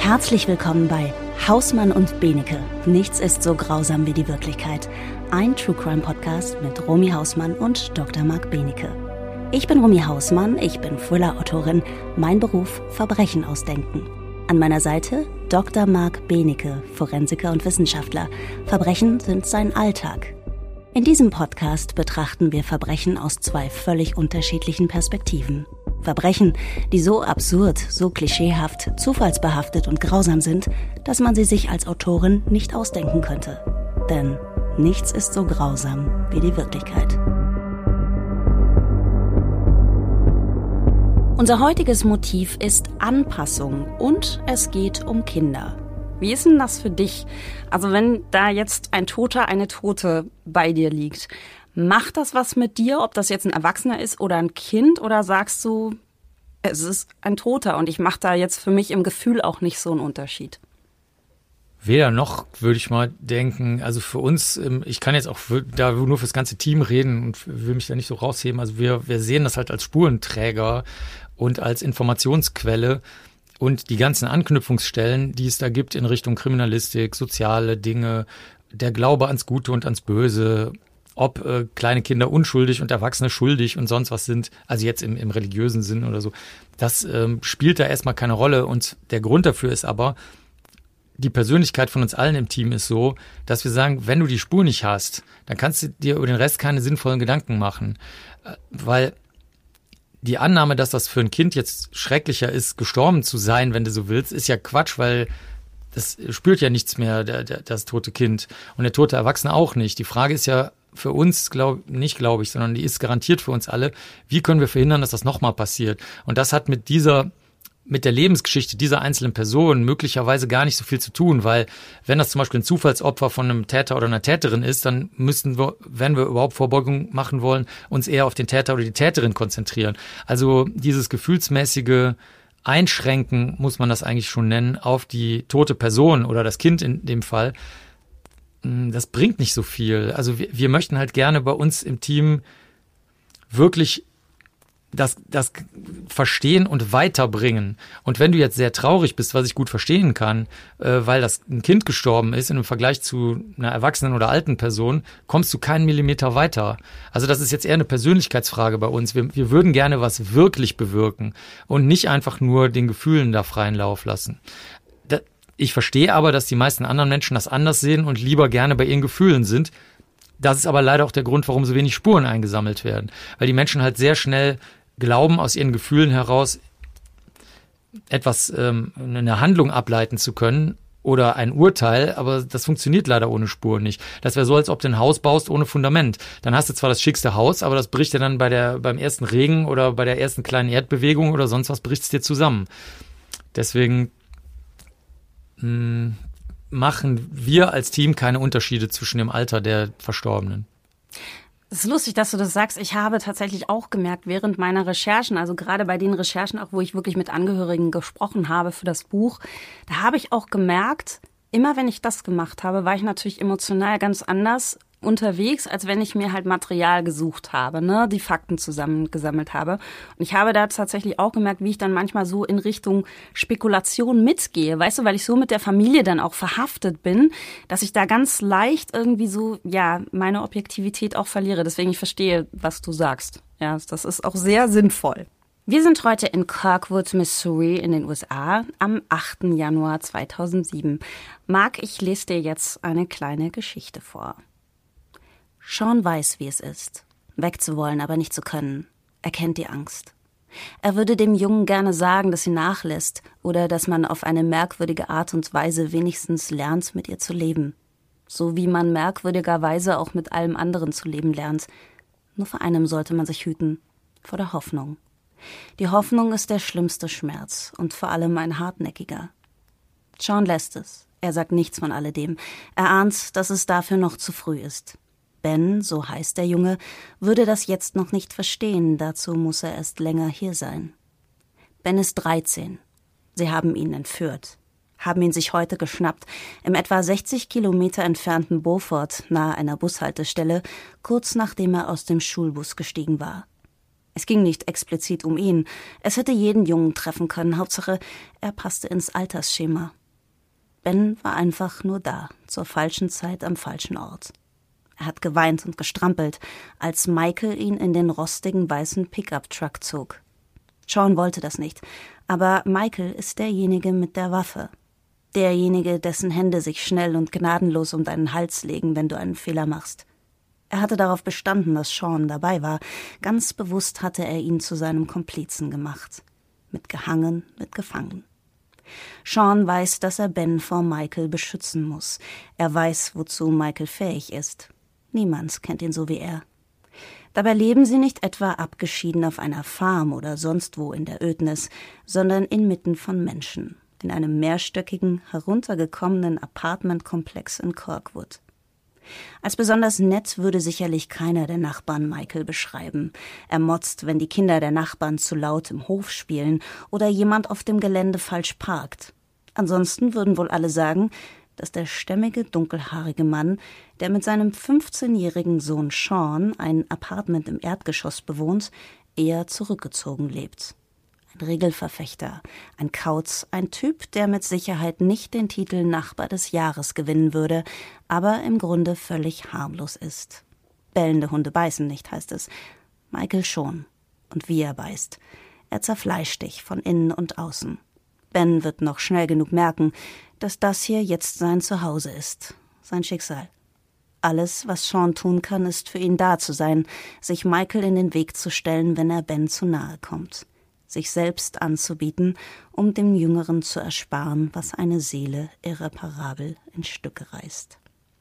Herzlich willkommen bei Hausmann und Benecke. Nichts ist so grausam wie die Wirklichkeit. Ein True Crime Podcast mit Romy Hausmann und Dr. Marc Benecke. Ich bin Romy Hausmann, ich bin Thriller-Autorin. Mein Beruf: Verbrechen ausdenken. An meiner Seite Dr. Marc Benecke, Forensiker und Wissenschaftler. Verbrechen sind sein Alltag. In diesem Podcast betrachten wir Verbrechen aus zwei völlig unterschiedlichen Perspektiven. Verbrechen, die so absurd, so klischeehaft, zufallsbehaftet und grausam sind, dass man sie sich als Autorin nicht ausdenken könnte. Denn nichts ist so grausam wie die Wirklichkeit. Unser heutiges Motiv ist Anpassung und es geht um Kinder. Wie ist denn das für dich? Also wenn da jetzt ein Toter, eine Tote bei dir liegt, macht das was mit dir, ob das jetzt ein Erwachsener ist oder ein Kind? Oder sagst du, es ist ein Toter und ich mache da jetzt für mich im Gefühl auch nicht so einen Unterschied? Weder noch, würde ich mal denken. Also für uns, ich kann jetzt auch da nur fürs ganze Team reden und will mich da nicht so rausheben. Also wir sehen das halt als Spurenträger und als Informationsquelle. Und die ganzen Anknüpfungsstellen, die es da gibt in Richtung Kriminalistik, soziale Dinge, der Glaube ans Gute und ans Böse, ob kleine Kinder unschuldig und Erwachsene schuldig und sonst was sind, also jetzt im religiösen Sinn oder so, das spielt da erstmal keine Rolle. Und der Grund dafür ist aber, die Persönlichkeit von uns allen im Team ist so, dass wir sagen, wenn du die Spur nicht hast, dann kannst du dir über den Rest keine sinnvollen Gedanken machen. Weil die Annahme, dass das für ein Kind jetzt schrecklicher ist, gestorben zu sein, wenn du so willst, ist ja Quatsch, weil das spürt ja nichts mehr, das tote Kind. Und der tote Erwachsene auch nicht. Die Frage ist ja für uns, glaube ich, sondern die ist garantiert für uns alle, wie können wir verhindern, dass das nochmal passiert? Und das hat mit der Lebensgeschichte dieser einzelnen Person möglicherweise gar nicht so viel zu tun, weil wenn das zum Beispiel ein Zufallsopfer von einem Täter oder einer Täterin ist, dann müssten wir, wenn wir überhaupt Vorbeugung machen wollen, uns eher auf den Täter oder die Täterin konzentrieren. Also dieses gefühlsmäßige Einschränken, muss man das eigentlich schon nennen, auf die tote Person oder das Kind in dem Fall, das bringt nicht so viel. Also wir möchten halt gerne bei uns im Team wirklich das verstehen und weiterbringen. Und wenn du jetzt sehr traurig bist, was ich gut verstehen kann, weil das ein Kind gestorben ist, im Vergleich zu einer erwachsenen oder alten Person, kommst du keinen Millimeter weiter. Also das ist jetzt eher eine Persönlichkeitsfrage bei uns. Wir würden gerne was wirklich bewirken und nicht einfach nur den Gefühlen da freien Lauf lassen. Ich verstehe aber, dass die meisten anderen Menschen das anders sehen und lieber gerne bei ihren Gefühlen sind. Das ist aber leider auch der Grund, warum so wenig Spuren eingesammelt werden. Weil die Menschen halt sehr schnell glauben, aus ihren Gefühlen heraus etwas, eine Handlung ableiten zu können oder ein Urteil, aber das funktioniert leider ohne Spuren nicht. Das wäre so, als ob du ein Haus baust ohne Fundament. Dann hast du zwar das schickste Haus, aber das bricht dir dann beim ersten Regen oder bei der ersten kleinen Erdbewegung oder sonst was, bricht es dir zusammen. Deswegen machen wir als Team keine Unterschiede zwischen dem Alter der Verstorbenen. Es ist lustig, dass du das sagst. Ich habe tatsächlich auch gemerkt, während meiner Recherchen, also gerade bei den Recherchen, auch wo ich wirklich mit Angehörigen gesprochen habe für das Buch, da habe ich auch gemerkt, immer wenn ich das gemacht habe, war ich natürlich emotional ganz anders unterwegs, als wenn ich mir halt Material gesucht habe, ne, die Fakten zusammengesammelt habe. Und ich habe da tatsächlich auch gemerkt, wie ich dann manchmal so in Richtung Spekulation mitgehe, weißt du, weil ich so mit der Familie dann auch verhaftet bin, dass ich da ganz leicht irgendwie so, ja, meine Objektivität auch verliere. Deswegen, ich verstehe, was du sagst. Ja, das ist auch sehr sinnvoll. Wir sind heute in Kirkwood, Missouri in den USA am 8. Januar 2007. Marc, ich lese dir jetzt eine kleine Geschichte vor. Sean weiß, wie es ist, wegzuwollen, aber nicht zu können. Er kennt die Angst. Er würde dem Jungen gerne sagen, dass sie nachlässt oder dass man auf eine merkwürdige Art und Weise wenigstens lernt, mit ihr zu leben. So wie man merkwürdigerweise auch mit allem anderen zu leben lernt. Nur vor einem sollte man sich hüten, vor der Hoffnung. Die Hoffnung ist der schlimmste Schmerz und vor allem ein hartnäckiger. Sean lässt es. Er sagt nichts von alledem. Er ahnt, dass es dafür noch zu früh ist. Ben, so heißt der Junge, würde das jetzt noch nicht verstehen, dazu muss er erst länger hier sein. Ben ist 13. Sie haben ihn entführt, haben ihn sich heute geschnappt, im etwa 60 Kilometer entfernten Beaufort, nahe einer Bushaltestelle, kurz nachdem er aus dem Schulbus gestiegen war. Es ging nicht explizit um ihn. Es hätte jeden Jungen treffen können. Hauptsache, er passte ins Altersschema. Ben war einfach nur da, zur falschen Zeit am falschen Ort. Er hat geweint und gestrampelt, als Michael ihn in den rostigen weißen Pickup-Truck zog. Sean wollte das nicht, aber Michael ist derjenige mit der Waffe. Derjenige, dessen Hände sich schnell und gnadenlos um deinen Hals legen, wenn du einen Fehler machst. Er hatte darauf bestanden, dass Sean dabei war. Ganz bewusst hatte er ihn zu seinem Komplizen gemacht. Mitgehangen, mitgefangen. Sean weiß, dass er Ben vor Michael beschützen muss. Er weiß, wozu Michael fähig ist. Niemand kennt ihn so wie er. Dabei leben sie nicht etwa abgeschieden auf einer Farm oder sonst wo in der Ödnis, sondern inmitten von Menschen, in einem mehrstöckigen, heruntergekommenen Apartmentkomplex in Kirkwood. Als besonders nett würde sicherlich keiner der Nachbarn Michael beschreiben. Er motzt, wenn die Kinder der Nachbarn zu laut im Hof spielen oder jemand auf dem Gelände falsch parkt. Ansonsten würden wohl alle sagen, dass der stämmige, dunkelhaarige Mann, der mit seinem 15-jährigen Sohn Sean ein Apartment im Erdgeschoss bewohnt, eher zurückgezogen lebt. Ein Regelverfechter, ein Kauz, ein Typ, der mit Sicherheit nicht den Titel Nachbar des Jahres gewinnen würde, aber im Grunde völlig harmlos ist. Bellende Hunde beißen nicht, heißt es. Michael schon. Und wie er beißt. Er zerfleischt dich von innen und außen. Ben wird noch schnell genug merken, dass das hier jetzt sein Zuhause ist, sein Schicksal. Alles, was Sean tun kann, ist für ihn da zu sein, sich Michael in den Weg zu stellen, wenn er Ben zu nahe kommt. Sich selbst anzubieten, um dem Jüngeren zu ersparen, was eine Seele irreparabel in Stücke reißt.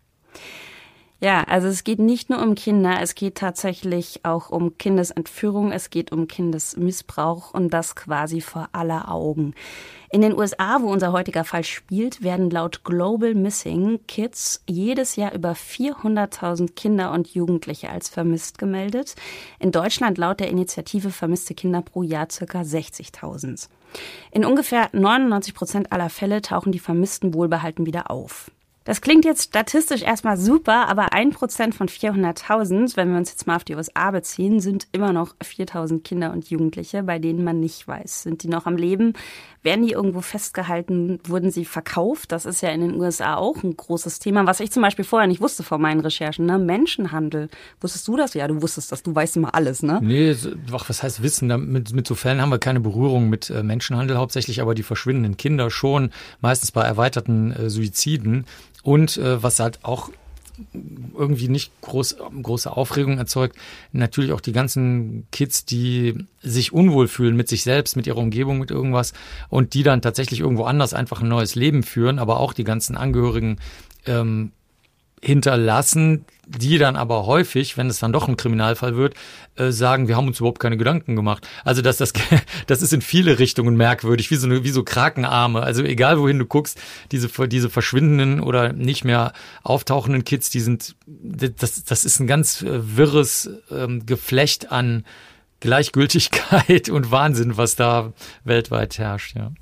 Ja, also es geht nicht nur um Kinder, es geht tatsächlich auch um Kindesentführung, es geht um Kindesmissbrauch und das quasi vor aller Augen. In den USA, wo unser heutiger Fall spielt, werden laut Global Missing Kids jedes Jahr über 400.000 Kinder und Jugendliche als vermisst gemeldet. In Deutschland laut der Initiative Vermisste Kinder pro Jahr ca. 60.000. In ungefähr 99% aller Fälle tauchen die Vermissten wohlbehalten wieder auf. Das klingt jetzt statistisch erstmal super, aber 1% von 400.000, wenn wir uns jetzt mal auf die USA beziehen, sind immer noch 4.000 Kinder und Jugendliche, bei denen man nicht weiß. Sind die noch am Leben? Werden die irgendwo festgehalten? Wurden sie verkauft? Das ist ja in den USA auch ein großes Thema, was ich zum Beispiel vorher nicht wusste vor meinen Recherchen, ne? Menschenhandel. Wusstest du das? Ja, du wusstest das. Du weißt immer alles, ne? Nee, was heißt Wissen? Mit so Fällen haben wir keine Berührung mit Menschenhandel hauptsächlich, aber die verschwindenden Kinder schon, meistens bei erweiterten Suiziden. Und was halt auch irgendwie nicht große Aufregung erzeugt, natürlich auch die ganzen Kids, die sich unwohl fühlen mit sich selbst, mit ihrer Umgebung, mit irgendwas und die dann tatsächlich irgendwo anders einfach ein neues Leben führen, aber auch die ganzen Angehörigen hinterlassen, die dann aber häufig, wenn es dann doch ein Kriminalfall wird, sagen, wir haben uns überhaupt keine Gedanken gemacht. Also das ist in viele Richtungen merkwürdig, wie so Krakenarme. Also egal wohin du guckst, diese verschwindenden oder nicht mehr auftauchenden Kids, das ist ein ganz wirres Geflecht an Gleichgültigkeit und Wahnsinn, was da weltweit herrscht. Ja.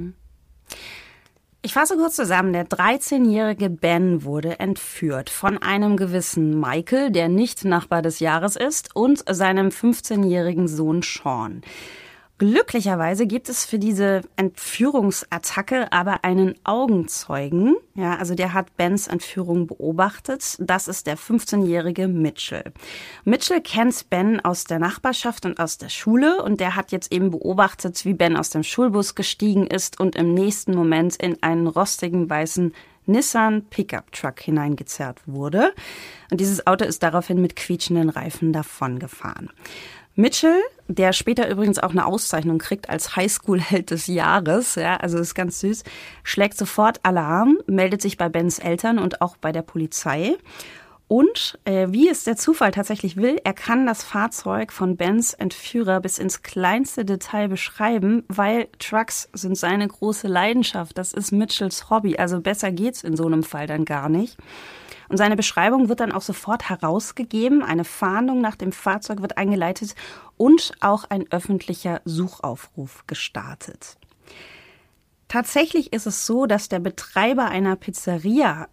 Ich fasse kurz zusammen. Der 13-jährige Ben wurde entführt von einem gewissen Michael, der nicht Nachbar des Jahres ist, und seinem 15-jährigen Sohn Sean. Glücklicherweise gibt es für diese Entführungsattacke aber einen Augenzeugen. Ja, also der hat Bens Entführung beobachtet. Das ist der 15-jährige Mitchell. Mitchell kennt Ben aus der Nachbarschaft und aus der Schule und der hat jetzt eben beobachtet, wie Ben aus dem Schulbus gestiegen ist und im nächsten Moment in einen rostigen weißen Nissan Pickup Truck hineingezerrt wurde. Und dieses Auto ist daraufhin mit quietschenden Reifen davongefahren. Mitchell, der später übrigens auch eine Auszeichnung kriegt als Highschool-Held des Jahres, ja, also ist ganz süß, schlägt sofort Alarm, meldet sich bei Bens Eltern und auch bei der Polizei. Und wie es der Zufall tatsächlich will, er kann das Fahrzeug von Bens Entführer bis ins kleinste Detail beschreiben, weil Trucks sind seine große Leidenschaft. Das ist Mitchells Hobby, also besser geht's in so einem Fall dann gar nicht. Und seine Beschreibung wird dann auch sofort herausgegeben. Eine Fahndung nach dem Fahrzeug wird eingeleitet und auch ein öffentlicher Suchaufruf gestartet. Tatsächlich ist es so, dass der Betreiber einer Pizzeria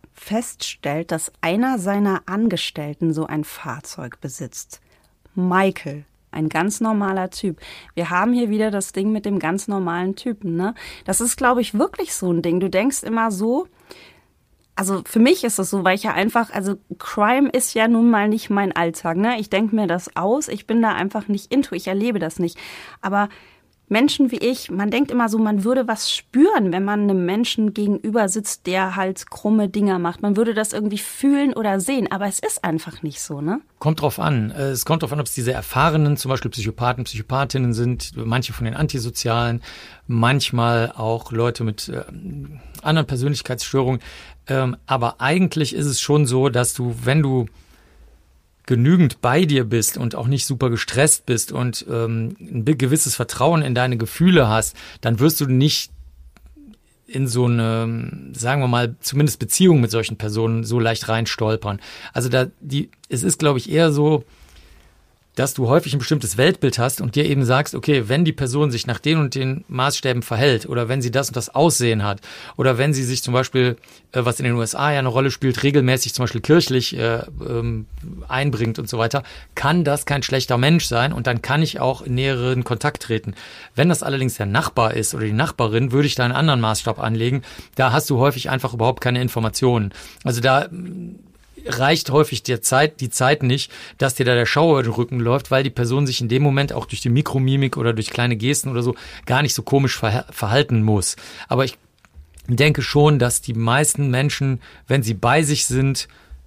feststellt, dass einer seiner Angestellten so ein Fahrzeug besitzt. Michael. ein ganz normaler Typ. Wir haben hier wieder das Ding mit dem ganz normalen Typen, ne? Das ist, glaube ich, wirklich so ein Ding. Du denkst immer so, also für mich ist es so, weil ich ja einfach, also Crime ist ja nun mal nicht mein Alltag, ne? Ich denke mir das aus, ich bin da einfach nicht into, ich erlebe das nicht. Aber Menschen wie ich, man denkt immer so, man würde was spüren, wenn man einem Menschen gegenüber sitzt, der halt krumme Dinger macht. Man würde das irgendwie fühlen oder sehen, aber es ist einfach nicht so, ne? Kommt drauf an. Es kommt drauf an, ob es diese erfahrenen, zum Beispiel Psychopathen, Psychopathinnen sind, manche von den Antisozialen, manchmal auch Leute mit anderen Persönlichkeitsstörungen. Aber eigentlich ist es schon so, dass du, wenn du genügend bei dir bist und auch nicht super gestresst bist und ein gewisses Vertrauen in deine Gefühle hast, dann wirst du nicht in so eine, sagen wir mal, zumindest Beziehung mit solchen Personen so leicht reinstolpern. Also es ist, glaube ich, eher so, dass du häufig ein bestimmtes Weltbild hast und dir eben sagst, okay, wenn die Person sich nach den und den Maßstäben verhält oder wenn sie das und das Aussehen hat oder wenn sie sich zum Beispiel, was in den USA ja eine Rolle spielt, regelmäßig zum Beispiel kirchlich einbringt und so weiter, kann das kein schlechter Mensch sein und dann kann ich auch in näheren Kontakt treten. Wenn das allerdings der Nachbar ist oder die Nachbarin, würde ich da einen anderen Maßstab anlegen. Da hast du häufig einfach überhaupt keine Informationen. Also da reicht häufig die Zeit nicht, dass dir da der Schauer über den Rücken läuft, weil die Person sich in dem Moment auch durch die Mikromimik oder durch kleine Gesten oder so gar nicht so komisch verhalten muss. Aber ich denke schon, dass die meisten Menschen, wenn sie bei sich sind,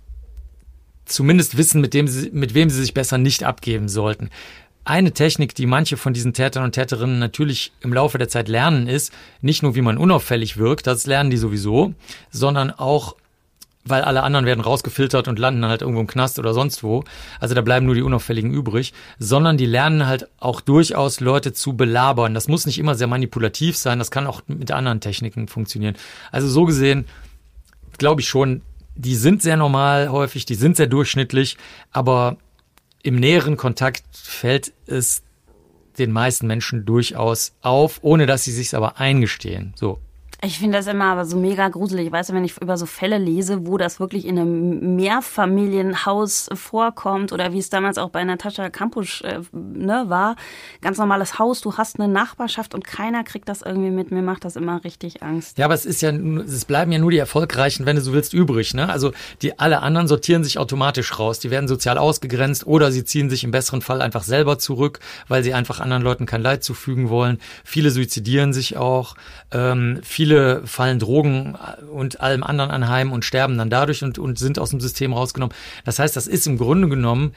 zumindest wissen, mit wem sie sich besser nicht abgeben sollten. Eine Technik, die manche von diesen Tätern und Täterinnen natürlich im Laufe der Zeit lernen, ist nicht nur, wie man unauffällig wirkt, das lernen die sowieso, sondern auch, weil alle anderen werden rausgefiltert und landen halt irgendwo im Knast oder sonst wo. Also da bleiben nur die Unauffälligen übrig. Sondern die lernen halt auch durchaus Leute zu belabern. Das muss nicht immer sehr manipulativ sein. Das kann auch mit anderen Techniken funktionieren. Also so gesehen glaube ich schon, die sind sehr normal häufig, die sind sehr durchschnittlich. Aber im näheren Kontakt fällt es den meisten Menschen durchaus auf, ohne dass sie sich's aber eingestehen. So. Ich finde das immer aber so mega gruselig. Weißt du, wenn ich über so Fälle lese, wo das wirklich in einem Mehrfamilienhaus vorkommt oder wie es damals auch bei Natascha Kampusch war. Ganz normales Haus, du hast eine Nachbarschaft und keiner kriegt das irgendwie mit. Mir macht das immer richtig Angst. Ja, aber es bleiben ja nur die Erfolgreichen, wenn du so willst, übrig, ne? Also alle anderen sortieren sich automatisch raus. Die werden sozial ausgegrenzt oder sie ziehen sich im besseren Fall einfach selber zurück, weil sie einfach anderen Leuten kein Leid zufügen wollen. Viele suizidieren sich auch. Viele fallen Drogen und allem anderen anheim und sterben dann dadurch und sind aus dem System rausgenommen. Das heißt, das ist im Grunde genommen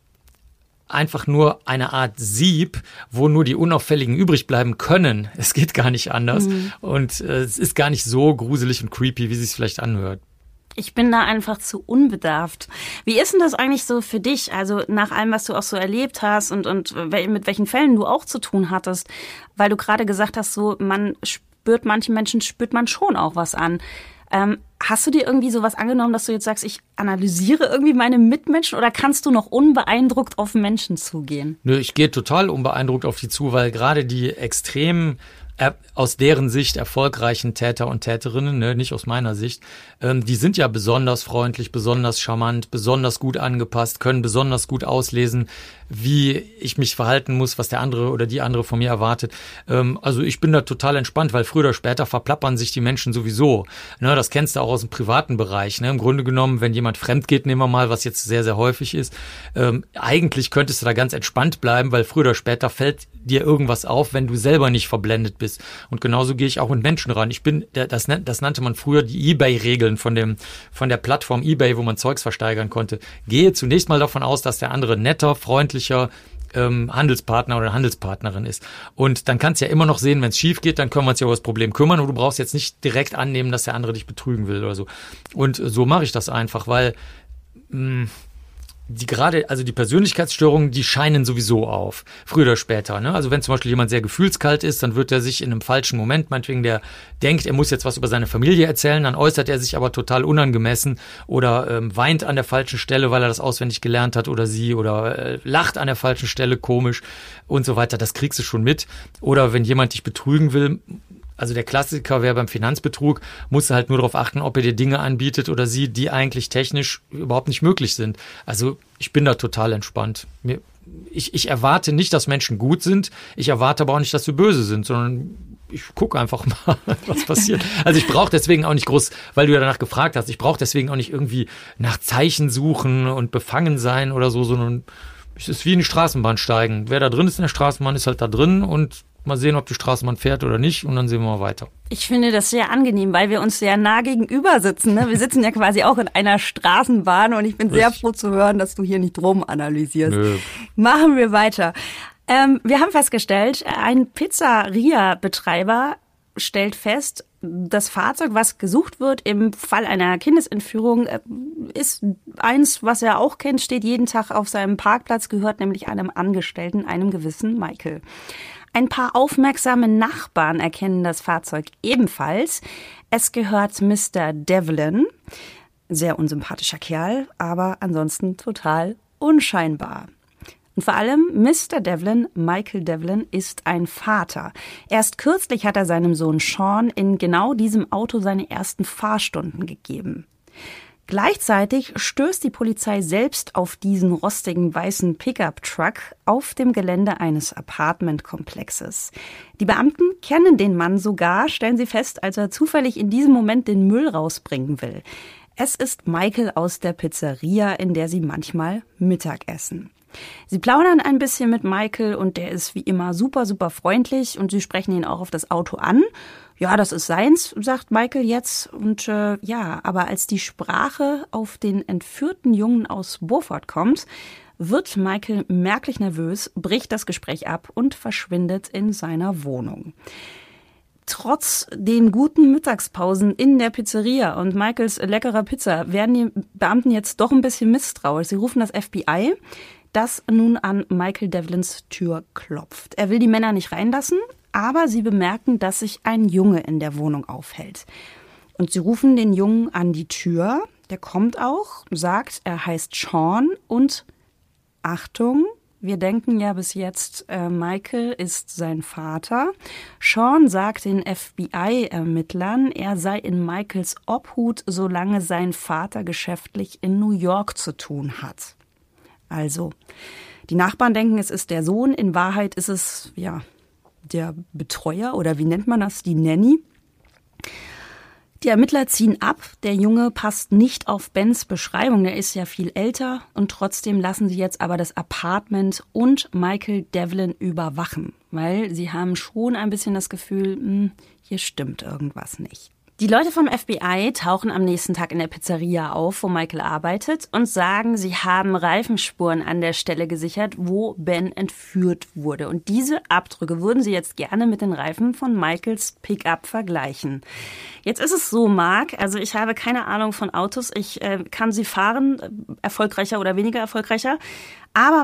einfach nur eine Art Sieb, wo nur die Unauffälligen übrig bleiben können. Es geht gar nicht anders. Und es ist gar nicht so gruselig und creepy, wie es sich vielleicht anhört. Ich bin da einfach zu unbedarft. Wie ist denn das eigentlich so für dich? Also nach allem, was du auch so erlebt hast und mit welchen Fällen du auch zu tun hattest, weil du gerade gesagt hast, so manchen Menschen spürt man schon auch was an. Hast du dir irgendwie sowas angenommen, dass du jetzt sagst, ich analysiere irgendwie meine Mitmenschen oder kannst du noch unbeeindruckt auf Menschen zugehen? Nö, ich gehe total unbeeindruckt auf die zu, weil gerade die extremen, aus deren Sicht erfolgreichen Täter und Täterinnen, ne, nicht aus meiner Sicht, die sind ja besonders freundlich, besonders charmant, besonders gut angepasst, können besonders gut auslesen, wie ich mich verhalten muss, was der andere oder die andere von mir erwartet. Also ich bin da total entspannt, weil früher oder später verplappern sich die Menschen sowieso. Ne, das kennst du auch aus dem privaten Bereich. Ne? Im Grunde genommen, wenn jemand fremd geht, nehmen wir mal, was jetzt sehr, sehr häufig ist, eigentlich könntest du da ganz entspannt bleiben, weil früher oder später fällt dir irgendwas auf, wenn du selber nicht verblendet bist. Und genauso gehe ich auch mit Menschen ran. Das nannte man früher die eBay-Regeln von der Plattform eBay, wo man Zeugs versteigern konnte. Gehe zunächst mal davon aus, dass der andere netter, freundlicher Handelspartner oder Handelspartnerin ist. Und dann kannst du ja immer noch sehen, wenn es schief geht, dann können wir uns ja über das Problem kümmern und du brauchst jetzt nicht direkt annehmen, dass der andere dich betrügen will oder so. Und so mache ich das einfach, weil die Persönlichkeitsstörungen, die scheinen sowieso auf, früher oder später. Ne? Also wenn zum Beispiel jemand sehr gefühlskalt ist, dann wird er sich in einem falschen Moment, meinetwegen der denkt, er muss jetzt was über seine Familie erzählen, dann äußert er sich aber total unangemessen oder weint an der falschen Stelle, weil er das auswendig gelernt hat oder sie oder lacht an der falschen Stelle komisch und so weiter. Das kriegst du schon mit. Oder wenn jemand dich betrügen will, also der Klassiker wäre beim Finanzbetrug, musst du halt nur darauf achten, ob er dir Dinge anbietet oder sie, die eigentlich technisch überhaupt nicht möglich sind. Also ich bin da total entspannt. ich erwarte nicht, dass Menschen gut sind. Ich erwarte aber auch nicht, dass sie böse sind, sondern ich gucke einfach mal, was passiert. Also ich brauche deswegen auch nicht groß, weil du ja danach gefragt hast, ich brauche deswegen auch nicht irgendwie nach Zeichen suchen und befangen sein oder so, sondern es ist wie in die Straßenbahn steigen. Wer da drin ist in der Straßenbahn, ist halt da drin und mal sehen, ob die Straßenbahn fährt oder nicht und dann sehen wir mal weiter. Ich finde das sehr angenehm, weil wir uns sehr nah gegenüber sitzen. Ne? Wir sitzen ja quasi auch in einer Straßenbahn und ich bin sehr froh zu hören, dass du hier nicht drum analysierst. Nö. Machen wir weiter. Wir haben festgestellt, ein Pizzeria-Betreiber stellt fest, das Fahrzeug, was gesucht wird im Fall einer Kindesentführung, ist eins, was er auch kennt, steht jeden Tag auf seinem Parkplatz, gehört nämlich einem Angestellten, einem gewissen Michael. Ein paar aufmerksame Nachbarn erkennen das Fahrzeug ebenfalls. Es gehört Mr. Devlin, sehr unsympathischer Kerl, aber ansonsten total unscheinbar. Und vor allem Mr. Devlin, Michael Devlin, ist ein Vater. Erst kürzlich hat er seinem Sohn Sean in genau diesem Auto seine ersten Fahrstunden gegeben. Gleichzeitig stößt die Polizei selbst auf diesen rostigen weißen Pickup-Truck auf dem Gelände eines Apartmentkomplexes. Die Beamten kennen den Mann sogar, stellen sie fest, als er zufällig in diesem Moment den Müll rausbringen will. Es ist Michael aus der Pizzeria, in der sie manchmal Mittag essen. Sie plaudern ein bisschen mit Michael und der ist wie immer super, super freundlich und sie sprechen ihn auch auf das Auto an. Ja, das ist seins, sagt Michael jetzt. Und aber als die Sprache auf den entführten Jungen aus Beaufort kommt, wird Michael merklich nervös, bricht das Gespräch ab und verschwindet in seiner Wohnung. Trotz den guten Mittagspausen in der Pizzeria und Michaels leckerer Pizza werden die Beamten jetzt doch ein bisschen misstrauisch. Sie rufen das FBI, das nun an Michael Devlins Tür klopft. Er will die Männer nicht reinlassen, aber sie bemerken, dass sich ein Junge in der Wohnung aufhält. Und sie rufen den Jungen an die Tür. Der kommt auch, sagt, er heißt Sean und Achtung, wir denken ja bis jetzt, Michael ist sein Vater. Sean sagt den FBI-Ermittlern, er sei in Michaels Obhut, solange sein Vater geschäftlich in New York zu tun hat. Also, die Nachbarn denken, es ist der Sohn. In Wahrheit ist es, der Betreuer oder wie nennt man das, die Nanny. Die Ermittler ziehen ab. Der Junge passt nicht auf Bens Beschreibung. Der ist ja viel älter und trotzdem lassen sie jetzt aber das Apartment und Michael Devlin überwachen, weil sie haben schon ein bisschen das Gefühl, hier stimmt irgendwas nicht. Die Leute vom FBI tauchen am nächsten Tag in der Pizzeria auf, wo Michael arbeitet, und sagen, sie haben Reifenspuren an der Stelle gesichert, wo Ben entführt wurde. Und diese Abdrücke würden sie jetzt gerne mit den Reifen von Michaels Pickup vergleichen. Jetzt ist es so, Marc, also ich habe keine Ahnung von Autos. Ich kann sie fahren, erfolgreicher oder weniger erfolgreicher. Aber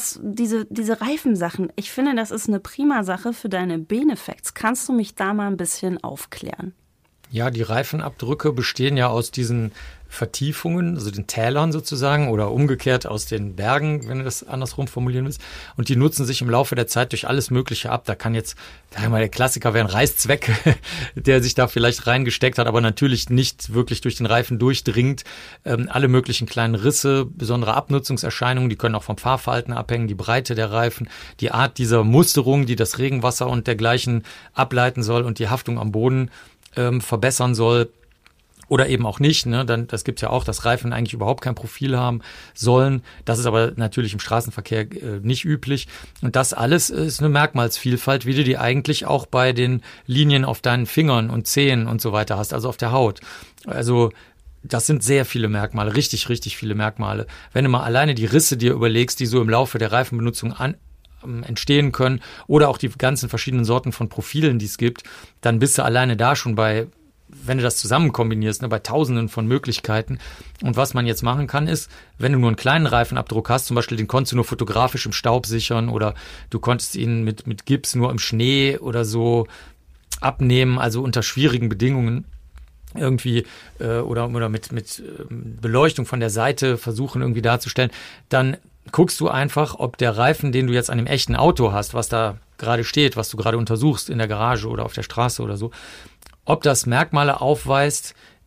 diese Reifensachen, ich finde, das ist eine prima Sache für deine Benefacts. Kannst du mich da mal ein bisschen aufklären? Ja, die Reifenabdrücke bestehen ja aus diesen Vertiefungen, also den Tälern sozusagen oder umgekehrt aus den Bergen, wenn du das andersrum formulieren willst. Und die nutzen sich im Laufe der Zeit durch alles Mögliche ab. Da kann jetzt, sagen wir mal, der Klassiker wäre ein Reißzweck, der sich da vielleicht reingesteckt hat, aber natürlich nicht wirklich durch den Reifen durchdringt. Alle möglichen kleinen Risse, besondere Abnutzungserscheinungen, die können auch vom Fahrverhalten abhängen, die Breite der Reifen, die Art dieser Musterung, die das Regenwasser und dergleichen ableiten soll und die Haftung am Boden verbessern soll oder eben auch nicht. Ne? Das gibt's ja auch, dass Reifen eigentlich überhaupt kein Profil haben sollen. Das ist aber natürlich im Straßenverkehr nicht üblich. Und das alles ist eine Merkmalsvielfalt, wie du die eigentlich auch bei den Linien auf deinen Fingern und Zehen und so weiter hast, also auf der Haut. Also das sind sehr viele Merkmale, richtig, richtig viele Merkmale. Wenn du mal alleine die Risse dir überlegst, die so im Laufe der Reifenbenutzung entstehen können oder auch die ganzen verschiedenen Sorten von Profilen, die es gibt, dann bist du alleine da schon bei, wenn du das zusammen kombinierst, bei Tausenden von Möglichkeiten. Und was man jetzt machen kann, ist, wenn du nur einen kleinen Reifenabdruck hast, zum Beispiel den konntest du nur fotografisch im Staub sichern oder du konntest ihn mit Gips nur im Schnee oder so abnehmen, also unter schwierigen Bedingungen irgendwie oder mit Beleuchtung von der Seite versuchen irgendwie darzustellen, dann guckst du einfach, ob der Reifen, den du jetzt an dem echten Auto hast, was da gerade steht, was du gerade untersuchst in der Garage oder auf der Straße oder so, ob das Merkmale aufweist,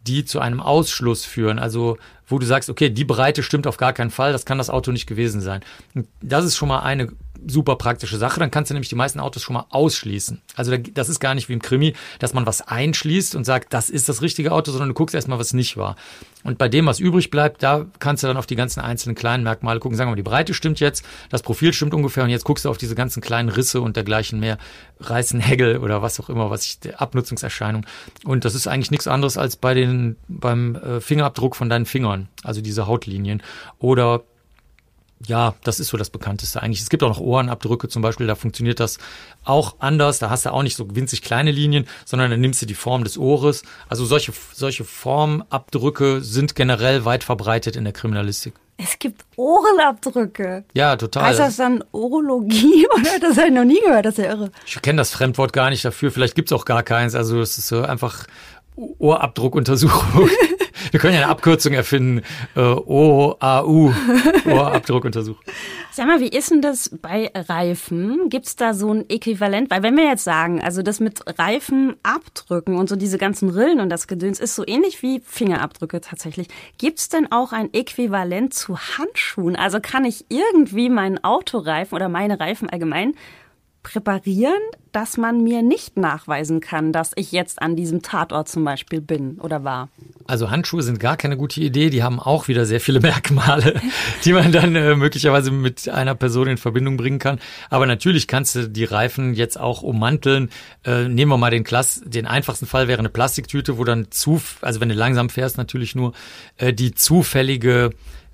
die zu einem Ausschluss führen. Also wo du sagst, okay, die Breite stimmt auf gar keinen Fall, das kann das Auto nicht gewesen sein. Und das ist schon mal eine super praktische Sache. Dann kannst du nämlich die meisten Autos schon mal ausschließen. Also das ist gar nicht wie im Krimi, dass man was einschließt und sagt, das ist das richtige Auto, sondern du guckst erstmal, was nicht war. Und bei dem, was übrig bleibt, da kannst du dann auf die ganzen einzelnen kleinen Merkmale gucken. Sagen wir mal, die Breite stimmt jetzt, das Profil stimmt ungefähr und jetzt guckst du auf diese ganzen kleinen Risse und dergleichen mehr, Reißen, Hägel oder was auch immer, Abnutzungserscheinung. Und das ist eigentlich nichts anderes als beim Fingerabdruck von deinen Fingern, also diese Hautlinien. Oder ja, das ist so das Bekannteste eigentlich. Es gibt auch noch Ohrenabdrücke zum Beispiel, da funktioniert das auch anders. Da hast du auch nicht so winzig kleine Linien, sondern dann nimmst du die Form des Ohres. Also solche Formabdrücke sind generell weit verbreitet in der Kriminalistik. Es gibt Ohrenabdrücke. Ja, total. Heißt das dann Orologie oder? Das habe ich noch nie gehört, das ist ja irre. Ich kenne das Fremdwort gar nicht dafür. Vielleicht gibt's auch gar keins. Also es ist so einfach Ohrabdruckuntersuchung. Wir können ja eine Abkürzung erfinden. OAU, Ohrabdruckuntersuchung. Sag mal, wie ist denn das bei Reifen? Gibt's da so ein Äquivalent? Weil wenn wir jetzt sagen, also das mit Reifen abdrücken und so diese ganzen Rillen und das Gedöns ist so ähnlich wie Fingerabdrücke tatsächlich. Gibt's denn auch ein Äquivalent zu Handschuhen? Also kann ich irgendwie meinen Autoreifen oder meine Reifen allgemein präparieren, dass man mir nicht nachweisen kann, dass ich jetzt an diesem Tatort zum Beispiel bin oder war? Also Handschuhe sind gar keine gute Idee. Die haben auch wieder sehr viele Merkmale, die man dann möglicherweise mit einer Person in Verbindung bringen kann. Aber natürlich kannst du die Reifen jetzt auch ummanteln. Nehmen wir mal den einfachsten Fall wäre eine Plastiktüte, wo dann also wenn du langsam fährst natürlich nur, die zufällige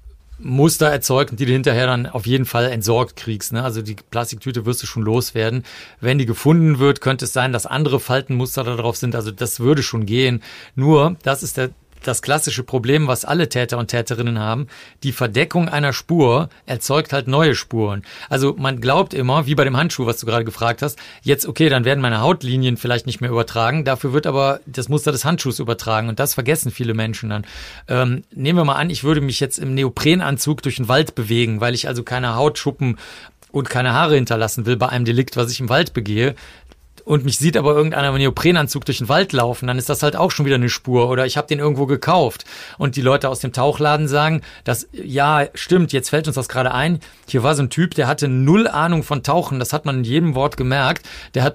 Muster erzeugt und die du hinterher dann auf jeden Fall entsorgt kriegst. Ne? Also die Plastiktüte wirst du schon loswerden. Wenn die gefunden wird, könnte es sein, dass andere Faltenmuster da drauf sind. Also das würde schon gehen. Nur, das ist das klassische Problem, was alle Täter und Täterinnen haben. Die Verdeckung einer Spur erzeugt halt neue Spuren. Also man glaubt immer, wie bei dem Handschuh, was du gerade gefragt hast, jetzt okay, dann werden meine Hautlinien vielleicht nicht mehr übertragen, dafür wird aber das Muster des Handschuhs übertragen und das vergessen viele Menschen dann. Nehmen wir mal an, ich würde mich jetzt im Neoprenanzug durch den Wald bewegen, weil ich also keine Hautschuppen und keine Haare hinterlassen will bei einem Delikt, was ich im Wald begehe. Und mich sieht aber irgendeiner im Neoprenanzug durch den Wald laufen, dann ist das halt auch schon wieder eine Spur. Oder ich habe den irgendwo gekauft und die Leute aus dem Tauchladen sagen, ja, stimmt, jetzt fällt uns das gerade ein. Hier war so ein Typ, der hatte null Ahnung von Tauchen, das hat man in jedem Wort gemerkt. Der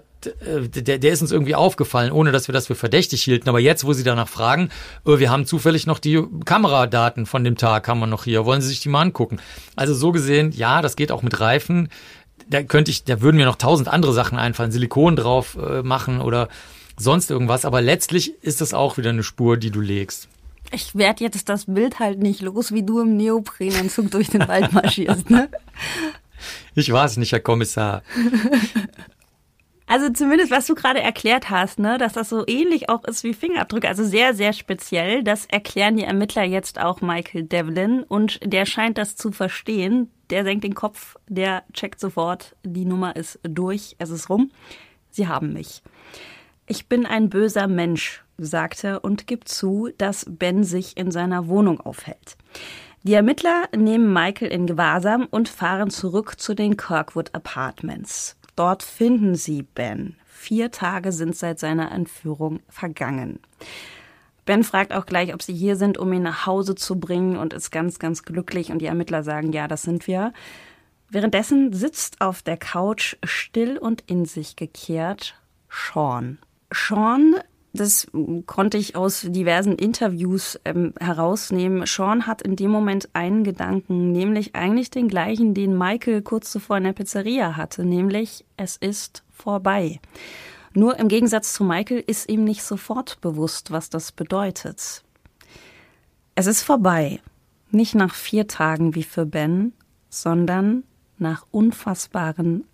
ist uns irgendwie aufgefallen, ohne dass wir das für verdächtig hielten. Aber jetzt, wo Sie danach fragen, wir haben zufällig noch die Kameradaten von dem Tag, haben wir noch hier. Wollen Sie sich die mal angucken? Also so gesehen, ja, das geht auch mit Reifen. Da würden mir noch 1000 andere Sachen einfallen, Silikon drauf machen oder sonst irgendwas. Aber letztlich ist das auch wieder eine Spur, die du legst. Ich werde jetzt das Bild halt nicht los, wie du im Neoprenanzug durch den Wald marschierst, ne? Ich weiß nicht, Herr Kommissar. Also zumindest, was du gerade erklärt hast, ne, dass das so ähnlich auch ist wie Fingerabdrücke, also sehr, sehr speziell. Das erklären die Ermittler jetzt auch Michael Devlin und der scheint das zu verstehen. Der senkt den Kopf, der checkt sofort, die Nummer ist durch, es ist rum. Sie haben mich. Ich bin ein böser Mensch, sagt er und gibt zu, dass Ben sich in seiner Wohnung aufhält. Die Ermittler nehmen Michael in Gewahrsam und fahren zurück zu den Kirkwood Apartments. Dort finden sie Ben. 4 Tage sind seit seiner Entführung vergangen. Ben fragt auch gleich, ob sie hier sind, um ihn nach Hause zu bringen und ist ganz, ganz glücklich. Und die Ermittler sagen, ja, das sind wir. Währenddessen sitzt auf der Couch still und in sich gekehrt Sean. Sean, das konnte ich aus diversen Interviews herausnehmen. Sean hat in dem Moment einen Gedanken, nämlich eigentlich den gleichen, den Michael kurz zuvor in der Pizzeria hatte, nämlich es ist vorbei. Nur im Gegensatz zu Michael ist ihm nicht sofort bewusst, was das bedeutet. Es ist vorbei. Nicht nach 4 Tagen wie für Ben, sondern nach unfassbaren